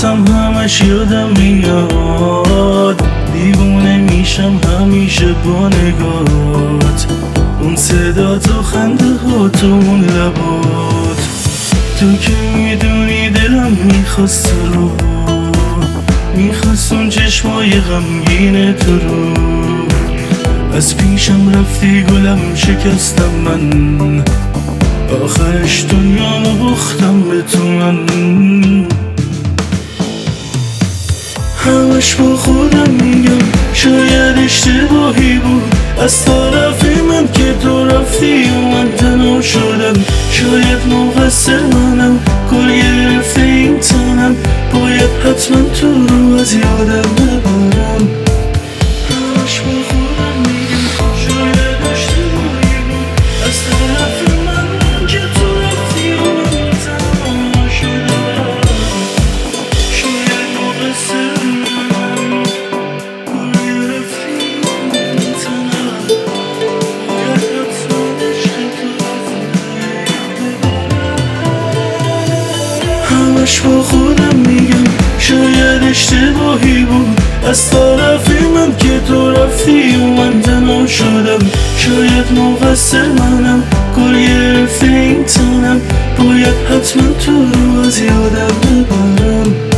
صورتم همش یادم میاد، دیوونه میشم همیشه با نگات، اون صدات و خنده هات و اون لبات. تو که میدونی دلم میخواست رو، میخواست اون چشمای غمگین تو رو. از پیشم رفتی گلم شکستم من، آخرش دنیامو باختم به تو من. همش با خودم میگم شاید اشتباهی بود از طرف من که تو رفتی و من تنها شدم. شاید مقصر منم، گل گرفته این تنم، باید حتما تو رو از یادم ببرم. همش با خودم میگم شاید اشتباهی بود از طرف من که تو رفتی و من تنها شدم. شاید مقصر منم، گل گرفته این تنم، باید حتما عشق تو همش با خودم میگم شاید اشتباهی بود از طرف من که تو رفتی و من تنها شدم. شاید مقصر منم، گل گرفته این تنم، باید حتما تو رو از یادم ببرم.